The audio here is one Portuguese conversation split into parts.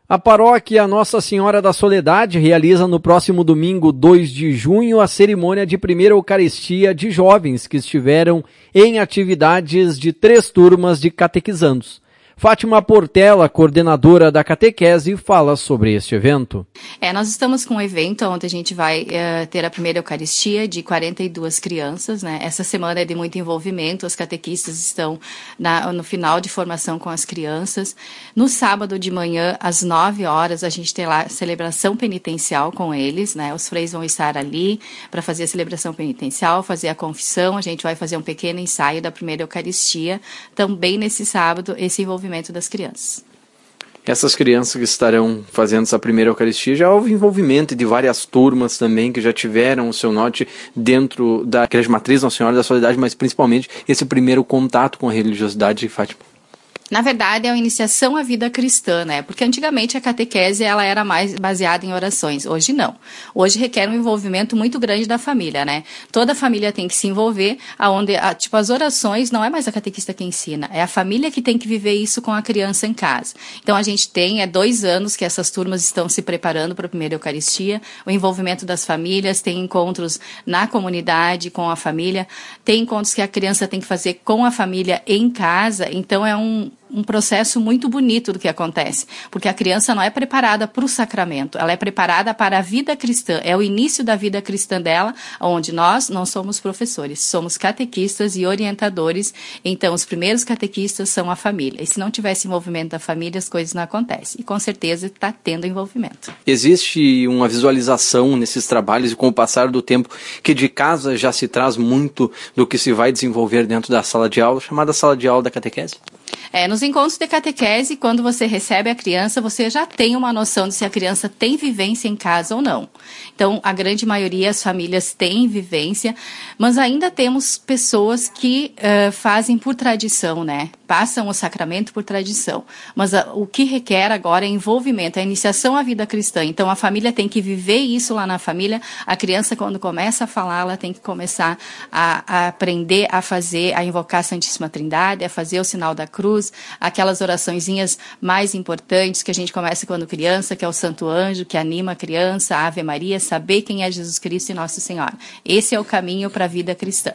A paróquia Nossa Senhora da Soledade realiza no próximo domingo, 2 de junho, a cerimônia de primeira Eucaristia de jovens que estiveram em atividades de 3 turmas de catequizandos. Fátima Portela, coordenadora da catequese, fala sobre este evento. Nós estamos com um evento onde a gente vai ter a primeira Eucaristia de 42 crianças, né? Essa semana é de muito envolvimento, os catequistas estão no final de formação com as crianças. No sábado de manhã, às 9 horas, a gente tem lá a celebração penitencial com eles, né? Os freis vão estar ali para fazer a celebração penitencial, fazer a confissão, a gente vai fazer um pequeno ensaio da primeira Eucaristia. Também nesse sábado, esse envolvimento das crianças. Essas crianças que estarão fazendo essa primeira Eucaristia, já houve envolvimento de várias turmas também que já tiveram o seu norte dentro da Igreja Matriz Nossa Senhora da Soledade, mas principalmente esse primeiro contato com a religiosidade de Fátima. Na verdade, é uma iniciação à vida cristã, né? Porque antigamente a catequese ela era mais baseada em orações. Hoje não. Hoje requer um envolvimento muito grande da família, né? Toda a família tem que se envolver, aonde as orações não é mais a catequista que ensina, é a família que tem que viver isso com a criança em casa. Então a gente tem 2 anos que essas turmas estão se preparando para a primeira Eucaristia, o envolvimento das famílias, tem encontros na comunidade com a família, tem encontros que a criança tem que fazer com a família em casa, então é um processo muito bonito do que acontece, porque a criança não é preparada para o sacramento, ela é preparada para a vida cristã, é o início da vida cristã dela, onde nós não somos professores, somos catequistas e orientadores, então os primeiros catequistas são a família, e se não tivesse envolvimento da família, as coisas não acontecem, e com certeza está tendo envolvimento. Existe uma visualização nesses trabalhos, e com o passar do tempo, que de casa já se traz muito do que se vai desenvolver dentro da sala de aula, chamada sala de aula da catequese? Nos encontros de catequese, quando você recebe a criança, você já tem uma noção de se a criança tem vivência em casa ou não. Então, a grande maioria, as famílias têm vivência, mas ainda temos pessoas que fazem por tradição, né? Passam o sacramento por tradição. Mas o que requer agora é envolvimento, é a iniciação à vida cristã. Então, a família tem que viver isso lá na família. A criança, quando começa a falar, ela tem que começar a aprender a fazer, a invocar a Santíssima Trindade, a fazer o sinal da cruz, aquelas oraçõezinhas mais importantes que a gente começa quando criança, que é o Santo Anjo, que anima a criança, a Ave Maria, saber quem é Jesus Cristo e Nossa Senhora. Esse é o caminho para a vida cristã.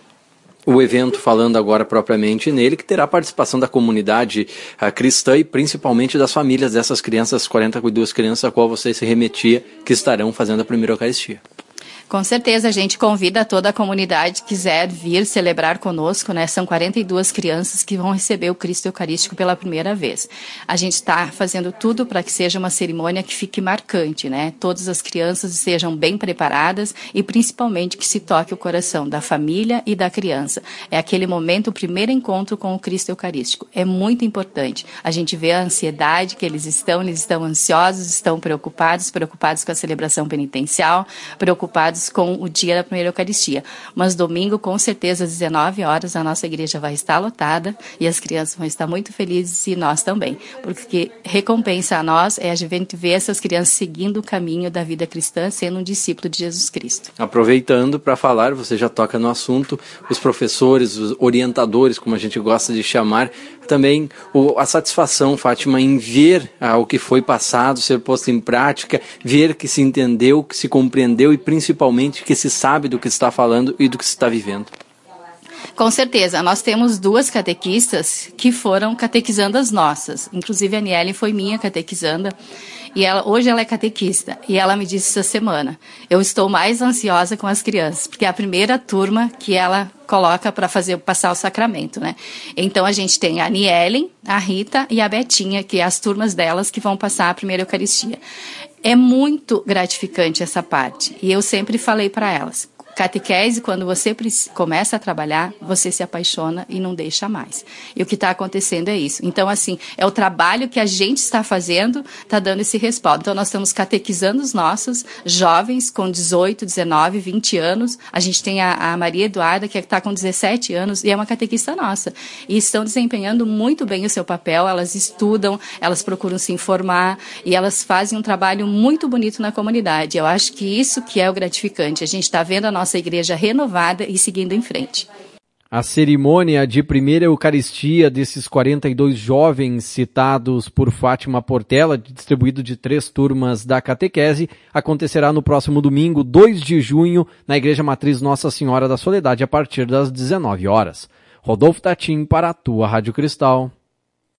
O evento, falando agora propriamente nele, que terá a participação da comunidade cristã e principalmente das famílias dessas crianças, 42 crianças a qual você se remetia, que estarão fazendo a primeira Eucaristia. Com certeza, a gente convida toda a comunidade que quiser vir celebrar conosco, né? São 42 crianças que vão receber o Cristo Eucarístico pela primeira vez. A gente está fazendo tudo para que seja uma cerimônia que fique marcante, né? Todas as crianças sejam bem preparadas e principalmente que se toque o coração da família e da criança. É aquele momento, o primeiro encontro com o Cristo Eucarístico. É muito importante. A gente vê a ansiedade que eles estão ansiosos, estão preocupados com a celebração penitencial, preocupados com o dia da primeira Eucaristia. Mas domingo, com certeza, às 19 horas, a nossa igreja vai estar lotada e as crianças vão estar muito felizes e nós também. Porque recompensa a nós é a gente ver essas crianças seguindo o caminho da vida cristã, sendo um discípulo de Jesus Cristo. Aproveitando para falar, você já toca no assunto, os professores, os orientadores, como a gente gosta de chamar, também a satisfação, Fátima, em ver o que foi passado, ser posto em prática, ver que se entendeu, que se compreendeu e principalmente que se sabe do que está falando e do que se está vivendo. Com certeza, nós temos 2 catequistas que foram catequizandas nossas, inclusive a Aniele foi minha catequizanda, e hoje ela é catequista, e ela me disse essa semana, eu estou mais ansiosa com as crianças, porque é a primeira turma que ela coloca para passar o sacramento, né? Então a gente tem a Aniele, a Rita e a Betinha, que é as turmas delas que vão passar a primeira Eucaristia. É muito gratificante essa parte, e eu sempre falei para elas, catequese, quando você começa a trabalhar, você se apaixona e não deixa mais. E o que está acontecendo é isso. Então, assim, é o trabalho que a gente está fazendo, está dando esse respaldo. Então, nós estamos catequizando os nossos jovens com 18, 19, 20 anos. A gente tem a Maria Eduarda, que está com 17 anos, e é uma catequista nossa. E estão desempenhando muito bem o seu papel, elas estudam, elas procuram se informar, e elas fazem um trabalho muito bonito na comunidade. Eu acho que isso que é o gratificante. A gente está vendo a nossa igreja renovada e seguindo em frente. A cerimônia de primeira Eucaristia desses 42 jovens citados por Fátima Portela, distribuído de 3 turmas da catequese, acontecerá no próximo domingo, 2 de junho, na Igreja Matriz Nossa Senhora da Soledade, a partir das 19 horas. Rodolfo Tatim para a tua Rádio Cristal.